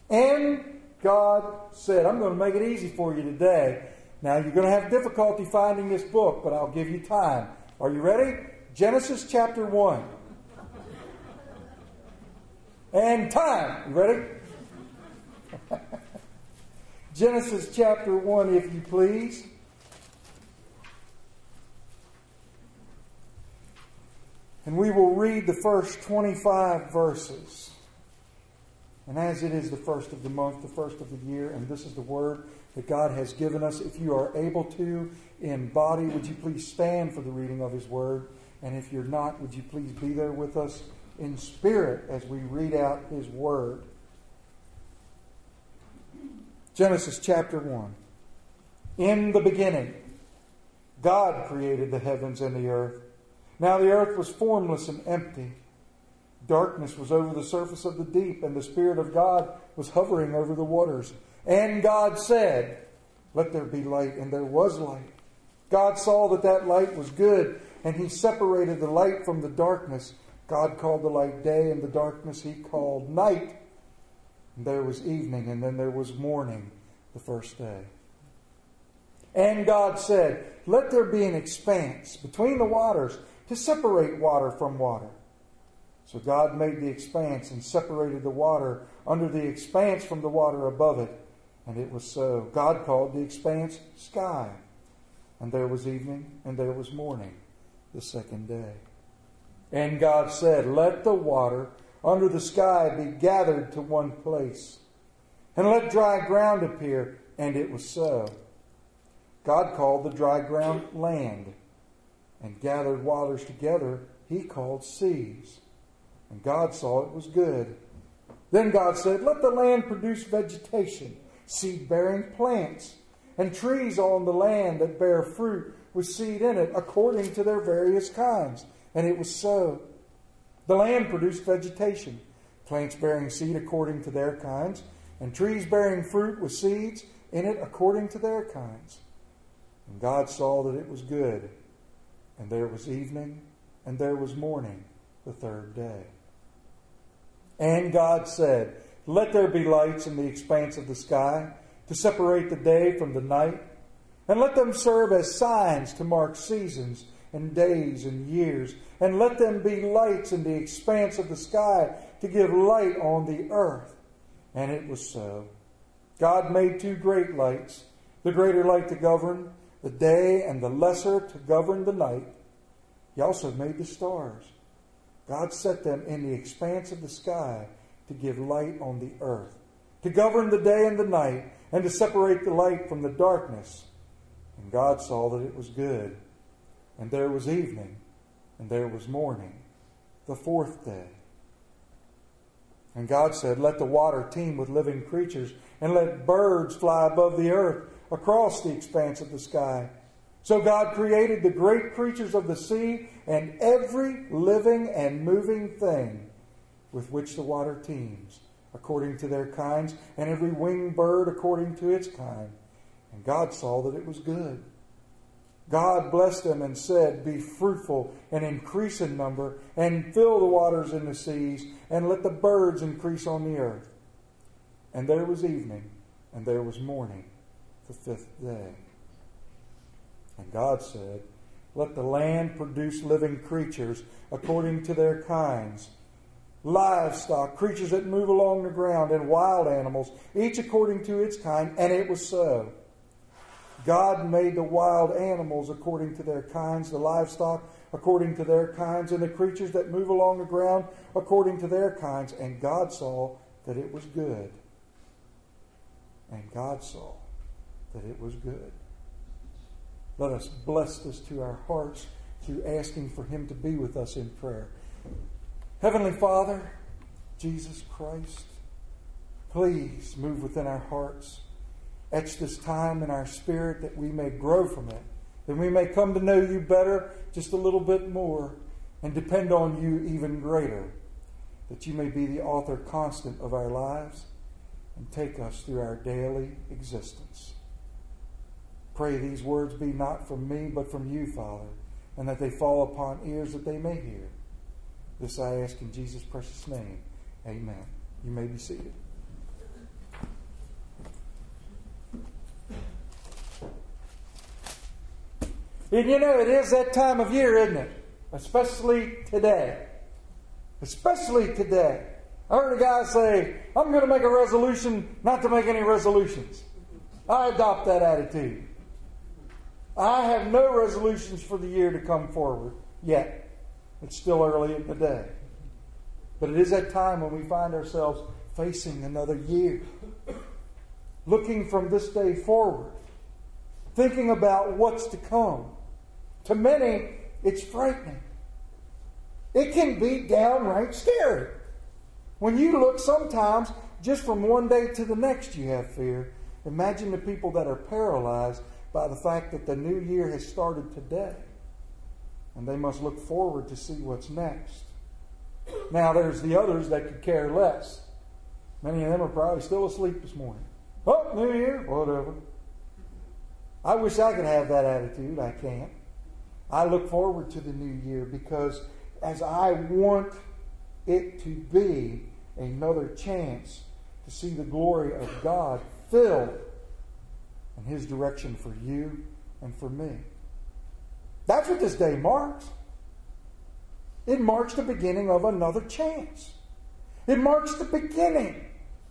And God said, I'm going to make it easy for you today. Now, you're going to have difficulty finding this book, but I'll give you time. Are you ready? Genesis chapter 1. And time. You ready? Genesis chapter 1, if you please. And we will read the first 25 verses. And as it is the first of the month, the first of the year, and this is the word that God has given us, if you are able to, in body, would you please stand for the reading of His word? And if you're not, would you please be there with us in spirit as we read out His word? Genesis chapter 1. In the beginning, God created the heavens and the earth. Now the earth was formless and empty. Darkness was over the surface of the deep, and the Spirit of God was hovering over the waters. And God said, let there be light, and there was light. God saw that that light was good, and He separated the light from the darkness. God called the light day, and the darkness He called night. And there was evening, and then there was morning the first day. And God said, let there be an expanse between the waters to separate water from water. So God made the expanse and separated the water under the expanse from the water above it. And it was so. God called the expanse sky. And there was evening, and there was morning the second day. And God said, let the water under the sky be gathered to one place, and let dry ground appear. And it was so. God called the dry ground land, and gathered waters together He called seas. And God saw it was good. Then God said, let the land produce vegetation, seed-bearing plants, and trees on the land that bear fruit with seed in it, according to their various kinds. And it was so. The land produced vegetation, plants bearing seed according to their kinds, and trees bearing fruit with seeds in it according to their kinds. And God saw that it was good. And there was evening, and there was morning the third day. And God said, let there be lights in the expanse of the sky to separate the day from the night, and let them serve as signs to mark seasons and days and years, and let them be lights in the expanse of the sky to give light on the earth. And it was so. God made two great lights, the greater light to govern the day, and the lesser to govern the night. He also made the stars. God set them in the expanse of the sky to give light on the earth, to govern the day and the night, and to separate the light from the darkness. And God saw that it was good. And there was evening, and there was morning, the fourth day. And God said, let the water teem with living creatures, and let birds fly above the earth across the expanse of the sky. So God created the great creatures of the sea and every living and moving thing with which the water teems, according to their kinds, and every winged bird according to its kind. And God saw that it was good. God blessed them and said, be fruitful and increase in number, and fill the waters in the seas, and let the birds increase on the earth. And there was evening, and there was morning the fifth day. And God said, let the land produce living creatures according to their kinds, livestock, creatures that move along the ground, and wild animals, each according to its kind. And it was so. God made the wild animals according to their kinds, the livestock according to their kinds, and the creatures that move along the ground according to their kinds. And God saw that it was good. And God saw that it was good. Let us bless this to our hearts through asking for Him to be with us in prayer. Heavenly Father, Jesus Christ, please move within our hearts. Etch this time in our spirit that we may grow from it, that we may come to know You better just a little bit more and depend on You even greater, that You may be the author constant of our lives and take us through our daily existence. Pray these words be not from me, but from You, Father, and that they fall upon ears that they may hear. This I ask in Jesus' precious name. Amen. You may be seated. And you know, it is that time of year, isn't it? Especially today. Especially today. I heard a guy say, I'm going to make a resolution not to make any resolutions. I adopt that attitude. I have no resolutions for the year to come forward yet. It's still early in the day. But it is that time when we find ourselves facing another year. Looking from this day forward. Thinking about what's to come. To many, it's frightening. It can be downright scary. When you look sometimes, just from one day to the next you have fear. Imagine the people that are paralyzed by the fact that the new year has started today. And they must look forward to see what's next. Now there's the others that could care less. Many of them are probably still asleep this morning. Oh, New Year, whatever. I wish I could have that attitude. I can't. I look forward to the new year because as I want it to be another chance to see the glory of God filled in His direction for you and for me. That's what this day marks. It marks the beginning of another chance. It marks the beginning.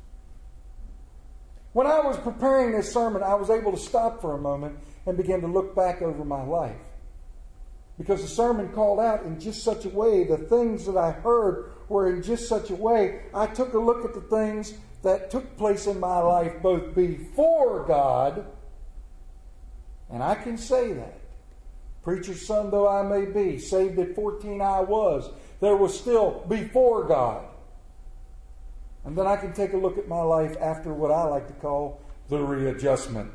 When I was preparing this sermon, I was able to stop for a moment and begin to look back over my life. Because the sermon called out in just such a way, the things that I heard were in just such a way, I took a look at the things that took place in my life both before God, and I can say that. Preacher's son though I may be, saved at 14 I was, there was still before God. And then I can take a look at my life after what I like to call the readjustment.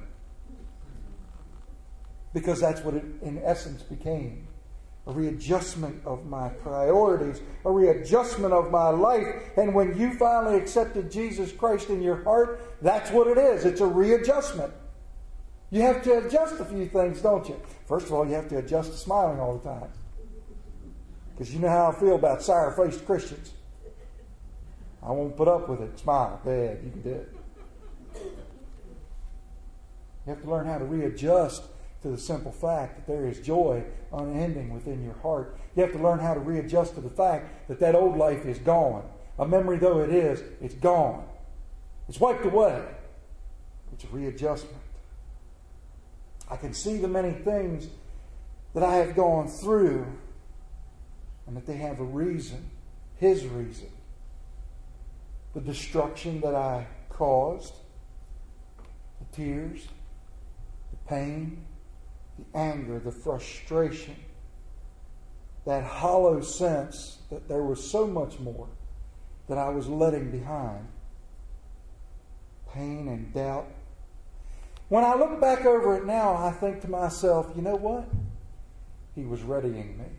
Because that's what it in essence became. A readjustment of my priorities, a readjustment of my life. And when you finally accepted Jesus Christ in your heart, that's what it is. It's a readjustment. You have to adjust a few things, don't you? First of all, you have to adjust to smiling all the time. Because you know how I feel about sour-faced Christians. I won't put up with it. Smile. Bad. You can do it. You have to learn how to readjust to the simple fact that there is joy unending within your heart. You have to learn how to readjust to the fact that that old life is gone. A memory though it is, it's gone. It's wiped away. It's a readjustment. I can see the many things that I have gone through and that they have a reason, His reason. The destruction that I caused, the tears, the pain, the anger, the frustration, that hollow sense that there was so much more that I was letting behind. Pain and doubt. When I look back over it now, I think to myself, you know what? He was readying me.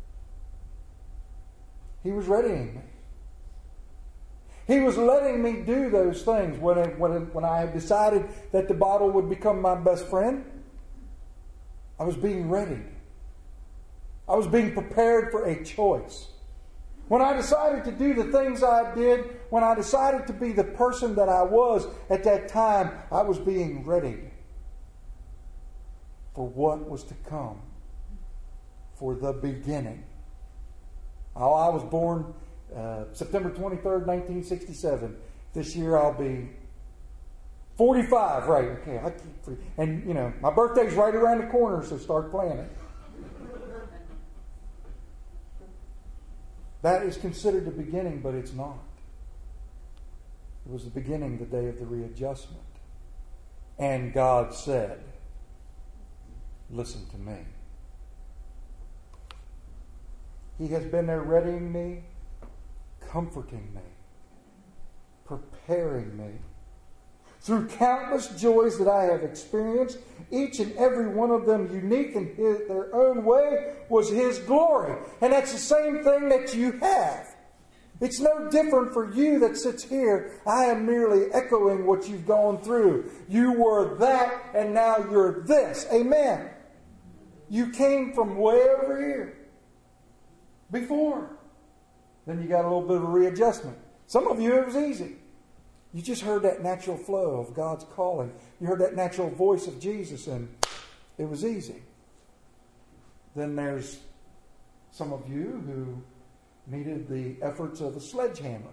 He was readying me. He was letting me do those things. When I had decided that the bottle would become my best friend, I was being readied. I was being prepared for a choice. When I decided to do the things I did, when I decided to be the person that I was at that time, I was being readied for what was to come, for the beginning. Oh, I was born September 23rd, 1967. This year I'll be 45, right? Okay, and you know, my birthday's right around the corner, so start planning. That is considered the beginning, but it's not. It was the beginning, the day of the readjustment. And God said, listen to me. He has been there readying me, comforting me, preparing me. Through countless joys that I have experienced, each and every one of them unique in their own way, was His glory. And that's the same thing that you have. It's no different for you that sits here. I am merely echoing what you've gone through. You were that, and now you're this. Amen. You came from way over here before. Then you got a little bit of a readjustment. Some of you, it was easy. You just heard that natural flow of God's calling. You heard that natural voice of Jesus, and it was easy. Then there's some of you who needed the efforts of a sledgehammer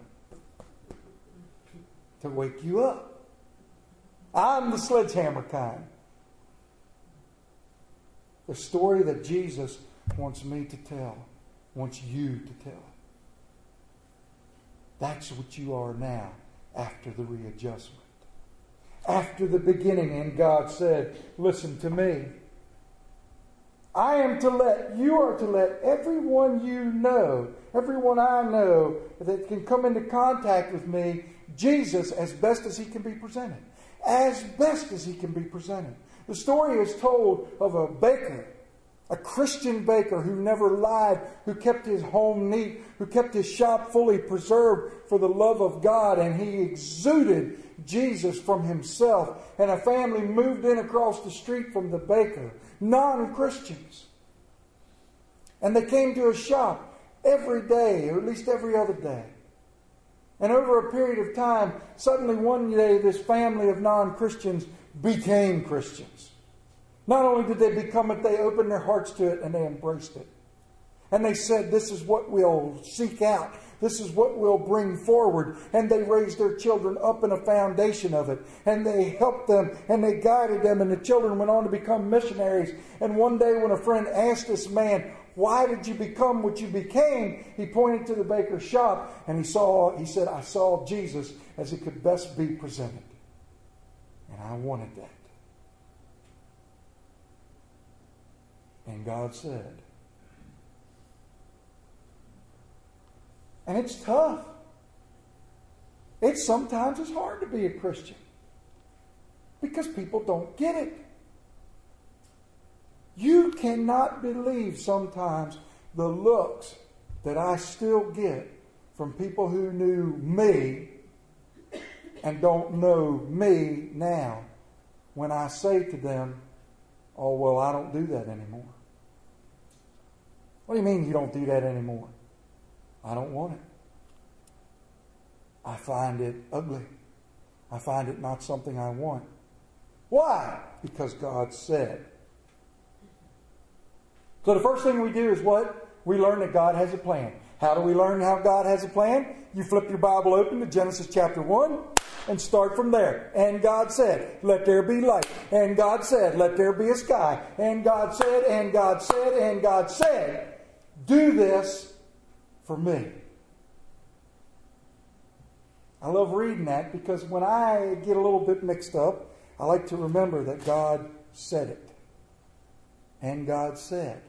to wake you up. I'm the sledgehammer kind. The story that Jesus wants me to tell, wants you to tell. That's what you are now after the readjustment. After the beginning, and God said, listen to me. You are to let everyone you know, everyone I know that can come into contact with me, Jesus, as best as he can be presented. As best as he can be presented. The story is told of a baker, a Christian baker who never lied, who kept his home neat, who kept his shop fully preserved for the love of God, and he exuded Jesus from himself. And a family moved in across the street from the baker, non-Christians. And they came to his shop every day, or at least every other day. And over a period of time, suddenly one day this family of non-Christians became Christians. Not only did they become it, they opened their hearts to it and they embraced it. And they said, this is what we'll seek out. This is what we'll bring forward. And they raised their children up in a foundation of it. And they helped them and they guided them. And the children went on to become missionaries. And one day when a friend asked this man, why did you become what you became? He pointed to the baker's shop and he said, I saw Jesus as it could best be presented. And I wanted that. And God said. And it's tough. Sometimes it's hard to be a Christian. Because people don't get it. You cannot believe sometimes the looks that I still get from people who knew me and don't know me now when I say to them, oh, well, I don't do that anymore. What do you mean you don't do that anymore? I don't want it. I find it ugly. I find it not something I want. Why? Because God said. So the first thing we do is what? We learn that God has a plan. How do we learn how God has a plan? You flip your Bible open to Genesis chapter 1 and start from there. And God said, let there be light. And God said, let there be a sky. And God said, and God said, and God said, do this for me. I love reading that because when I get a little bit mixed up, I like to remember that God said it. And God said.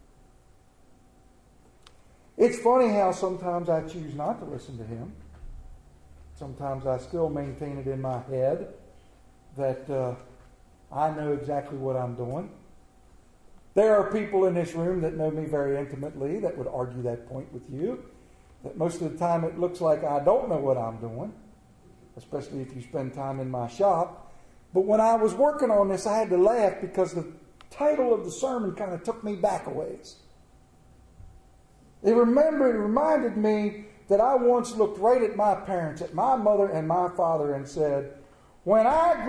It's funny how sometimes I choose not to listen to him. Sometimes I still maintain it in my head that I know exactly what I'm doing. There are people in this room that know me very intimately that would argue that point with you. That most of the time it looks like I don't know what I'm doing. Especially if you spend time in my shop. But when I was working on this, I had to laugh because the title of the sermon kind of took me back a ways. It reminded me that I once looked right at my parents, at my mother and my father, and said, when I'm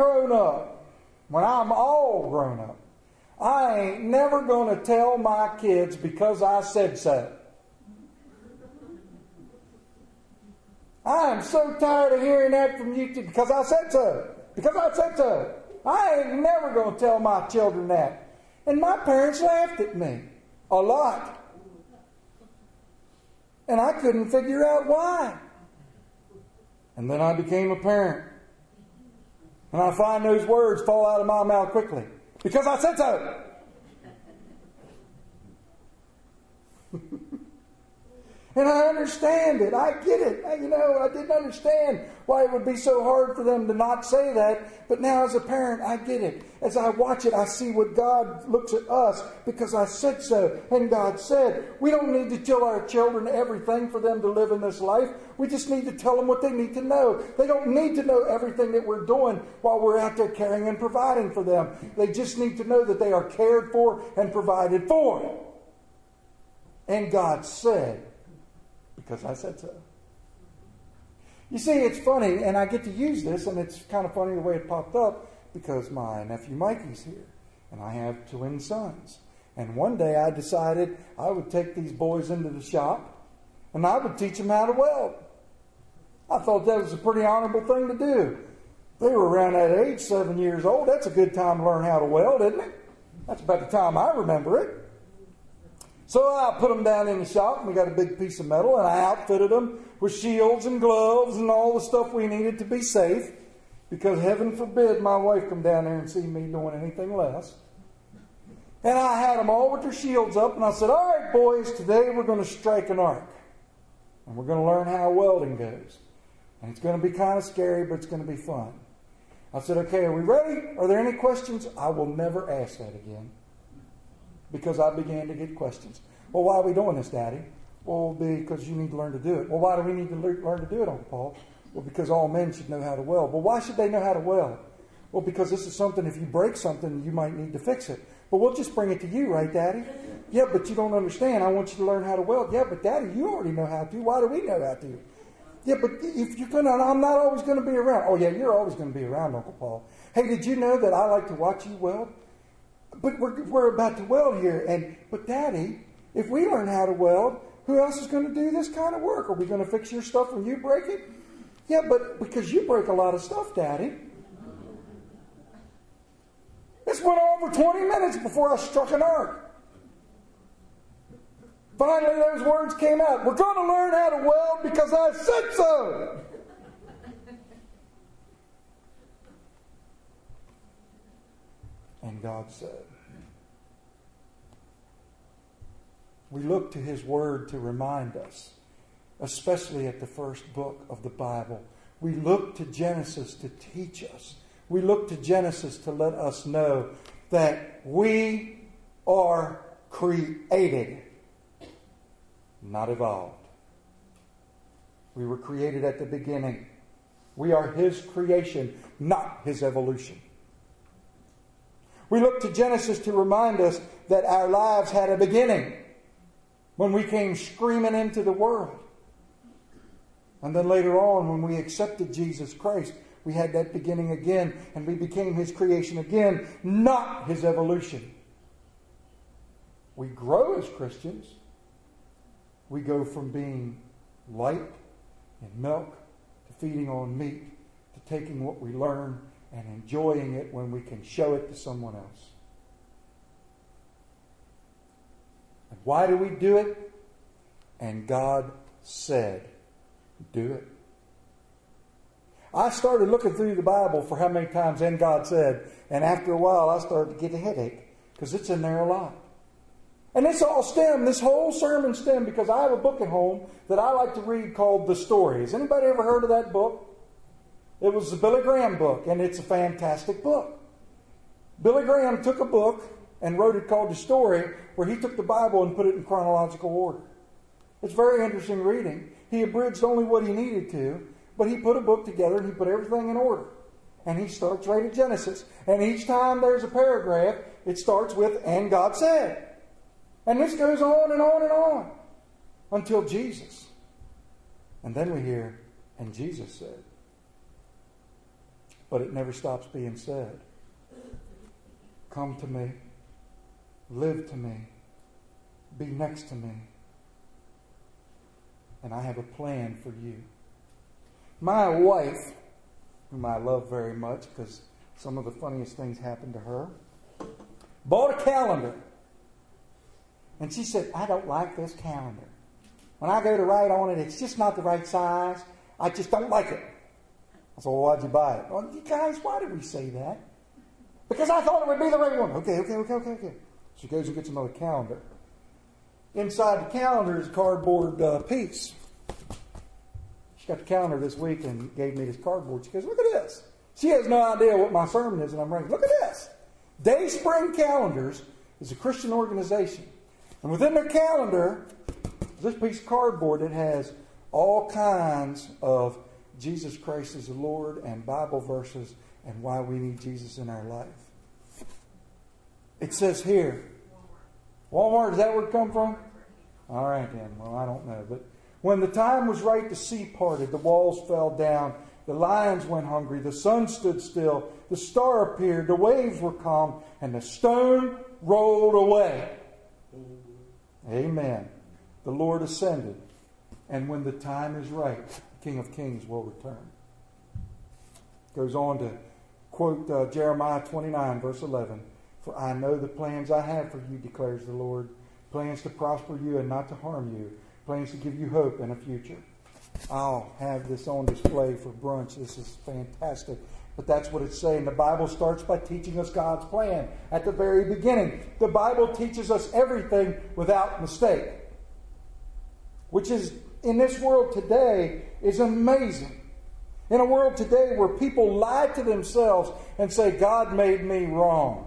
all grown up, I ain't never going to tell my kids because I said so. I am so tired of hearing that from you because I said so. Because I said so. I ain't never going to tell my children that. And my parents laughed at me a lot. And I couldn't figure out why. And then I became a parent. And I find those words fall out of my mouth quickly. Because I said so. And I understand it. I get it. I didn't understand why it would be so hard for them to not say that. But now as a parent, I get it. As I watch it, I see what God looks at us because I said so. And God said, we don't need to tell our children everything for them to live in this life. We just need to tell them what they need to know. They don't need to know everything that we're doing while we're out there caring and providing for them. They just need to know that they are cared for and provided for. And God said, because I said so. You see, it's funny, and I get to use this, and it's kind of funny the way it popped up, because my nephew Mikey's here, and I have twin sons. And one day I decided I would take these boys into the shop and I would teach them how to weld. I thought that was a pretty honorable thing to do. They were around that age, 7 years old. That's a good time to learn how to weld, isn't it? That's about the time I remember it. So I put them down in the shop, and we got a big piece of metal, and I outfitted them with shields and gloves and all the stuff we needed to be safe, because heaven forbid my wife come down there and see me doing anything less. And I had them all with their shields up, and I said, all right, boys, today we're going to strike an arc. And we're going to learn how welding goes. And it's going to be kind of scary, but it's going to be fun. I said, okay, are we ready? Are there any questions? I will never ask that again. Because I began to get questions. Well, why are we doing this, Daddy? Well, because you need to learn to do it. Well, why do we need to learn to do it, Uncle Paul? Well, because all men should know how to weld. Well, why should they know how to weld? Well, because this is something, if you break something, you might need to fix it. But we'll just bring it to you, right, Daddy? Yeah, but you don't understand. I want you to learn how to weld. Yeah, but Daddy, you already know how to. Why do we know how to? Yeah, but if you're going to, I'm not always going to be around. Oh, yeah, you're always going to be around, Uncle Paul. Hey, did you know that I like to watch you weld? But we're about to weld here. But Daddy, if we learn how to weld, who else is going to do this kind of work? Are we going to fix your stuff when you break it? Yeah, but because you break a lot of stuff, Daddy. This went on for 20 minutes before I struck an arc. Finally, those words came out. We're going to learn how to weld because I said so. And God said. We look to His Word to remind us, especially at the first book of the Bible. We look to Genesis to teach us. We look to Genesis to let us know that we are created, not evolved. We were created at the beginning. We are His creation, not His evolution. We look to Genesis to remind us that our lives had a beginning when we came screaming into the world. And then later on, when we accepted Jesus Christ, we had that beginning again, and we became His creation again, not His evolution. We grow as Christians. We go from being light and milk to feeding on meat, to taking what we learn and enjoying it when we can show it to someone else. And why do we do it? And God said, do it. I started looking through the Bible for how many times "and God said," and after a while I started to get a headache because it's in there a lot. And this whole sermon stemmed because I have a book at home that I like to read called The Story. Has anybody ever heard of that book? It was the Billy Graham book, and it's a fantastic book. Billy Graham took a book and wrote it called The Story, where he took the Bible and put it in chronological order. It's very interesting reading. He abridged only what he needed to, but he put a book together and he put everything in order. And he starts right at Genesis. And each time there's a paragraph, it starts with, "and God said." And this goes on and on and on until Jesus. And then we hear, "and Jesus said." But it never stops being said. Come to me. Live to me. Be next to me. And I have a plan for you. My wife, whom I love very much because some of the funniest things happened to her, bought a calendar. And she said, "I don't like this calendar. When I go to write on it, it's just not the right size. I just don't like it." I said, "Well, why'd you buy it?" "Well, you guys, why did we say that?" "Because I thought it would be the right one." Okay. She goes and gets another calendar. Inside the calendar is a cardboard piece. She got the calendar this week and gave me this cardboard. She goes, "Look at this." She has no idea what my sermon is, and I'm writing, "Look at this." Dayspring Calendars is a Christian organization. And within their calendar, this piece of cardboard that has all kinds of Jesus Christ as the Lord and Bible verses and why we need Jesus in our life. It says here, Walmart, is that where it come from? All right then. Well, I don't know. But when the time was right, the sea parted, the walls fell down, the lions went hungry, the sun stood still, the star appeared, the waves were calm, and the stone rolled away. Amen. The Lord ascended, and when the time is right, the King of Kings will return. Goes on to quote Jeremiah 29, verse 11. For I know the plans I have for you, declares the Lord. Plans to prosper you and not to harm you. Plans to give you hope and a future. I'll have this on display for brunch. This is fantastic. But that's what it's saying. The Bible starts by teaching us God's plan at the very beginning. The Bible teaches us everything without mistake. Which is, in this world today, is amazing. In a world today where people lie to themselves and say, God made me wrong.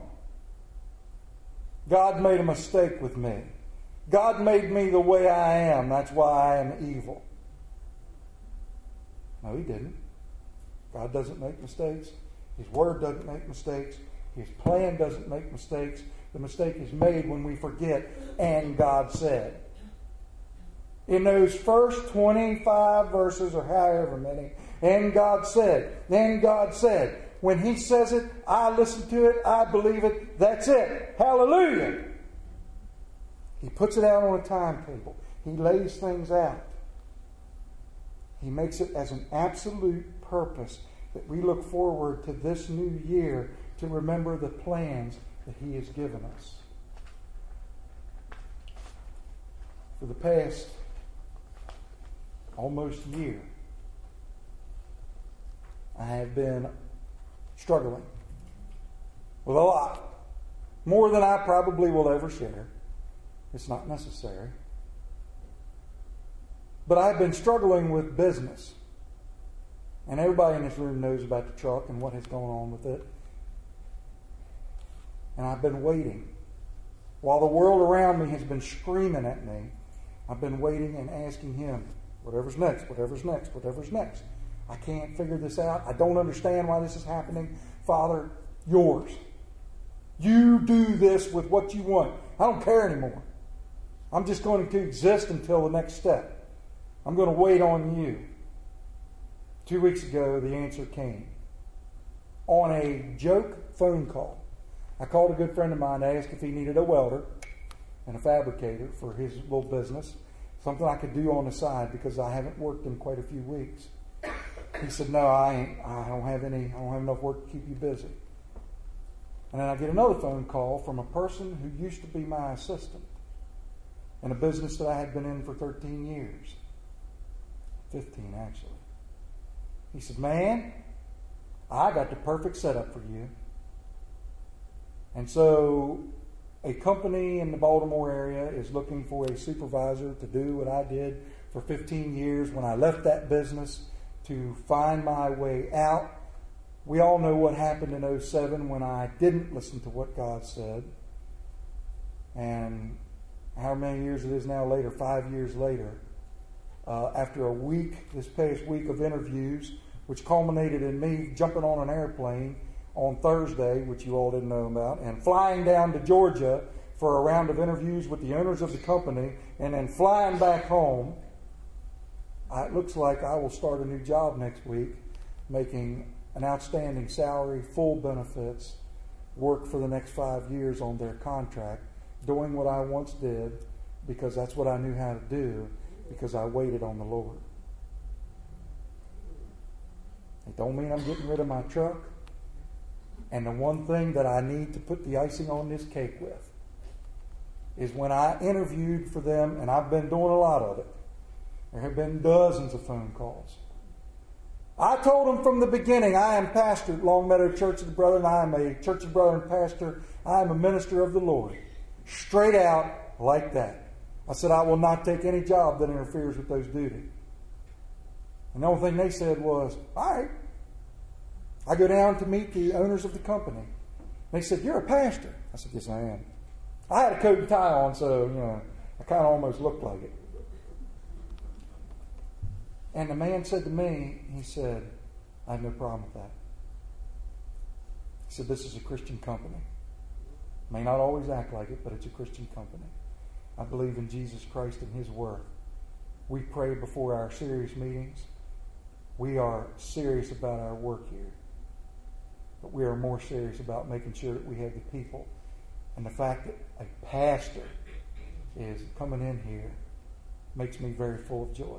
God made a mistake with me. God made me the way I am. That's why I am evil. No, He didn't. God doesn't make mistakes. His Word doesn't make mistakes. His plan doesn't make mistakes. The mistake is made when we forget, and God said. In those first 25 verses, or however many, and God said, and God said. When He says it, I listen to it, I believe it, that's it. Hallelujah! He puts it out on a timetable. He lays things out. He makes it as an absolute purpose that we look forward to this new year to remember the plans that He has given us. For the past almost year, I have been struggling with a lot. More than I probably will ever share. It's not necessary. But I've been struggling with business. And everybody in this room knows about the truck and what has gone on with it. And I've been waiting. While the world around me has been screaming at me, I've been waiting and asking Him, whatever's next, whatever's next, whatever's next. I can't figure this out. I don't understand why this is happening. Father, yours. You do this with what you want. I don't care anymore. I'm just going to exist until the next step. I'm going to wait on you. 2 weeks ago, the answer came. On a joke phone call. I called a good friend of mine to ask if he needed a welder and a fabricator for his little business. Something I could do on the side because I haven't worked in quite a few weeks. He said, no, I don't have enough work to keep you busy. And then I get another phone call from a person who used to be my assistant in a business that I had been in for 13 years. 15, actually. He said, man, I got the perfect setup for you. And so a company in the Baltimore area is looking for a supervisor to do what I did for 15 years when I left that business to find my way out. We all know what happened in 2007 when I didn't listen to what God said. And how many years it is now later, 5 years later, after a week, this past week of interviews, which culminated in me jumping on an airplane on Thursday, which you all didn't know about, and flying down to Georgia for a round of interviews with the owners of the company, and then flying back home. It looks like I will start a new job next week, making an outstanding salary, full benefits, work for the next 5 years on their contract, doing what I once did because that's what I knew how to do, because I waited on the Lord. It don't mean I'm getting rid of my truck. And the one thing that I need to put the icing on this cake with is when I interviewed for them, and I've been doing a lot of it. There have been dozens of phone calls. I told them from the beginning, I am pastor at Long Meadow Church of the Brethren. I am a Church of the Brethren pastor. I am a minister of the Lord. Straight out like that. I said, I will not take any job that interferes with those duties. And the only thing they said was, all right. I go down to meet the owners of the company. They said, you're a pastor. I said, yes, I am. I had a coat and tie on, so, I kind of almost looked like it. And the man said to me, he said, I have no problem with that. He said, this is a Christian company. May not always act like it, but it's a Christian company. I believe in Jesus Christ and His Word. We pray before our serious meetings. We are serious about our work here. But we are more serious about making sure that we have the people. And the fact that a pastor is coming in here makes me very full of joy.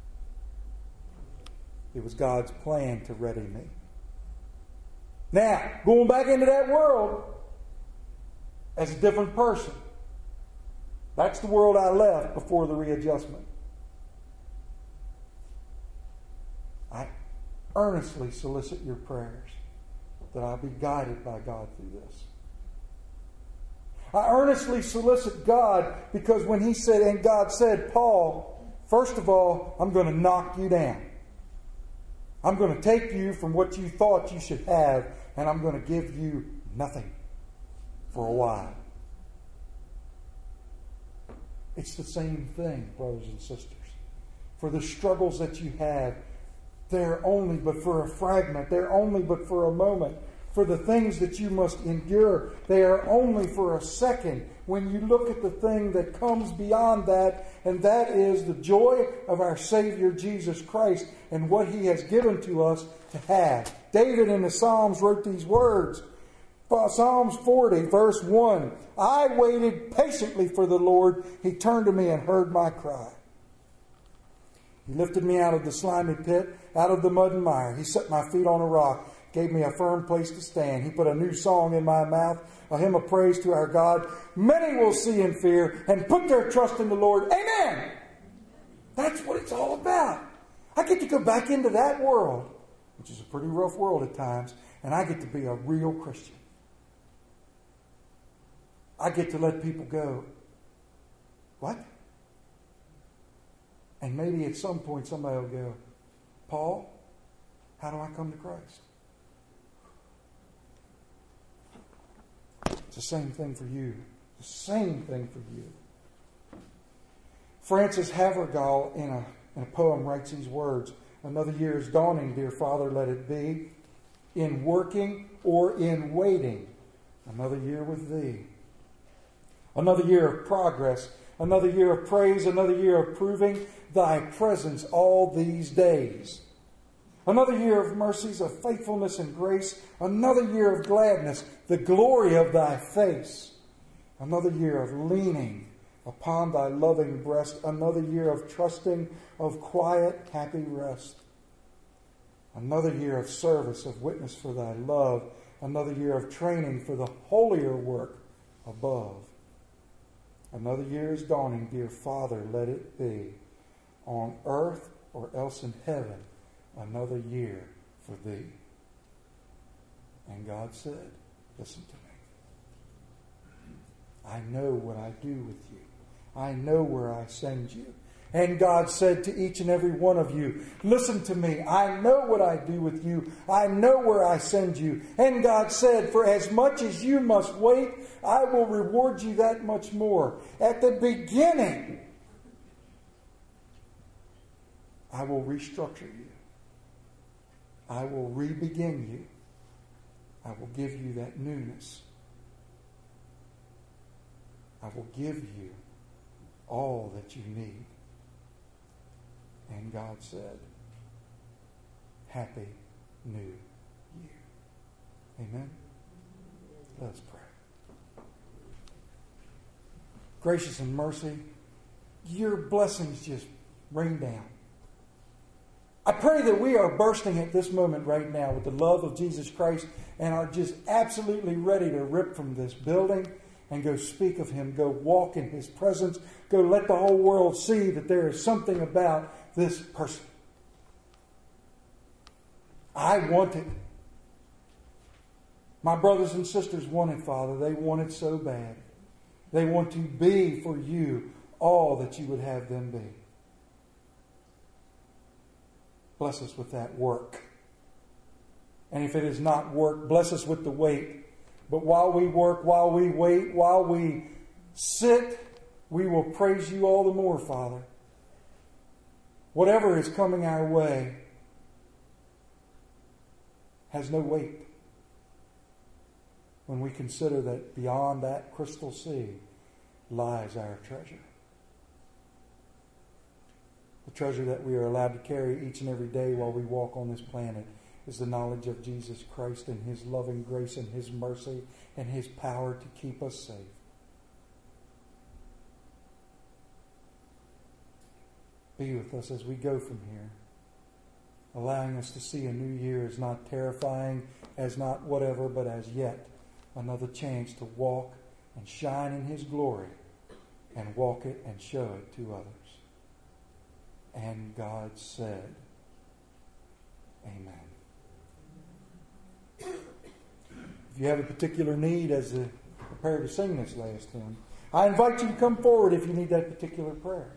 It was God's plan to ready me. Now, going back into that world as a different person. That's the world I left before the readjustment. I earnestly solicit your prayers that I be guided by God through this. I earnestly solicit God because when He said, and God said, Paul, first of all, I'm going to knock you down. I'm going to take you from what you thought you should have, and I'm going to give you nothing for a while. It's the same thing, brothers and sisters. For the struggles that you have, they're only but for a fragment. They're only but for a moment. For the things that you must endure, they are only for a second when you look at the thing that comes beyond that, and that is the joy of our Savior Jesus Christ and what He has given to us to have. David in the Psalms wrote these words. Psalms 40, verse 1. I waited patiently for the Lord. He turned to me and heard my cry. He lifted me out of the slimy pit, out of the mud and mire. He set my feet on a rock, gave me a firm place to stand. He put a new song in my mouth, a hymn of praise to our God. Many will see and fear and put their trust in the Lord. Amen. That's what it's all about. I get to go back into that world, which is a pretty rough world at times, and I get to be a real Christian. I get to let people go, what? And maybe at some point somebody will go, Paul, how do I come to Christ? It's the same thing for you. The same thing for you. Francis Havergal in a poem writes these words. Another year is dawning, dear Father, let it be. In working or in waiting. Another year with Thee. Another year of progress. Another year of praise. Another year of proving Thy presence all these days. Another year of mercies, of faithfulness and grace. Another year of gladness, the glory of Thy face. Another year of leaning upon Thy loving breast. Another year of trusting, of quiet, happy rest. Another year of service, of witness for Thy love. Another year of training for the holier work above. Another year is dawning, dear Father, let it be. On earth or else in heaven, another year for Thee. And God said, listen to me. I know what I do with you. I know where I send you. And God said to each and every one of you, listen to me. I know what I do with you. I know where I send you. And God said, for as much as you must wait, I will reward you that much more. At the beginning, I will restructure you. I will re-begin you. I will give you that newness. I will give you all that you need. And God said, Happy New Year. Amen? Let's pray. Gracious and mercy, your blessings just rain down. I pray that we are bursting at this moment right now with the love of Jesus Christ and are just absolutely ready to rip from this building and go speak of Him, go walk in His presence, go let the whole world see that there is something about this person. I want it. My brothers and sisters want it, Father. They want it so bad. They want to be for you all that you would have them be. Bless us with that work. And if it is not work, bless us with the wait. But while we work, while we wait, while we sit, we will praise you all the more, Father. Whatever is coming our way has no weight when we consider that beyond that crystal sea lies our treasure. The treasure that we are allowed to carry each and every day while we walk on this planet is the knowledge of Jesus Christ and His loving grace and His mercy and His power to keep us safe. be with us as we go from here, allowing us to see a new year as not terrifying, as not whatever, but as yet another chance to walk and shine in His glory and walk it and show it to others. And God said, Amen. If you have a particular need as you prepare to sing this last hymn, I invite you to come forward if you need that particular prayer.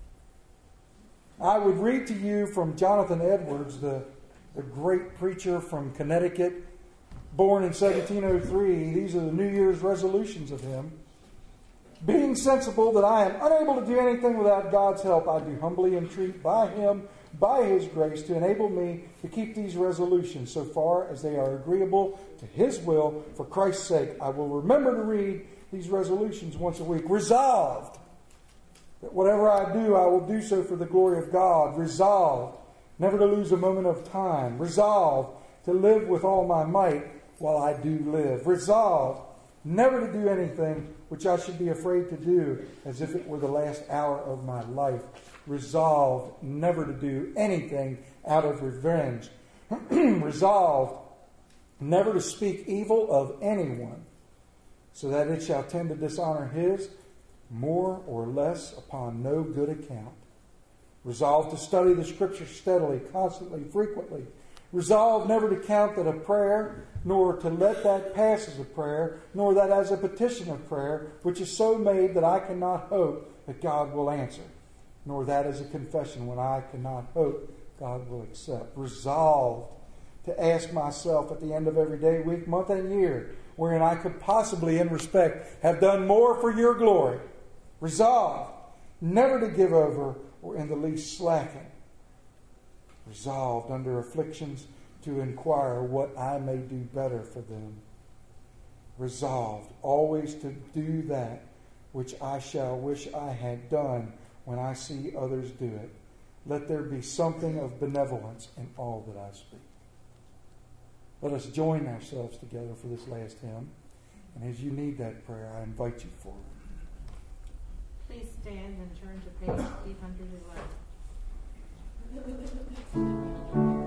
I would read to you from Jonathan Edwards, the great preacher from Connecticut, born in 1703. These are the New Year's resolutions of him. Being sensible that I am unable to do anything without God's help, I do humbly entreat by Him, by His grace, to enable me to keep these resolutions so far as they are agreeable to His will. For Christ's sake, I will remember to read these resolutions once a week. Resolved that whatever I do, I will do so for the glory of God. Resolved never to lose a moment of time. Resolved to live with all my might while I do live. Resolved never to do anything which I should be afraid to do as if it were the last hour of my life. Resolved never to do anything out of revenge. Resolved never to speak evil of anyone, so that it shall tend to dishonor His, more or less upon no good account. Resolved to study the Scripture steadily, constantly, frequently. Resolved never to count that a prayer, nor to let that pass as a prayer, nor that as a petition of prayer, which is so made that I cannot hope that God will answer, nor that as a confession when I cannot hope God will accept. Resolved to ask myself at the end of every day, week, month, and year, wherein I could possibly, in respect, have done more for your glory. Resolved never to give over or in the least slacken. Resolved under afflictions to inquire what I may do better for them. Resolved always to do that which I shall wish I had done when I see others do it. Let there be something of benevolence in all that I speak. Let us join ourselves together for this last hymn. And as you need that prayer, I invite you forward. Please stand and turn to page 811.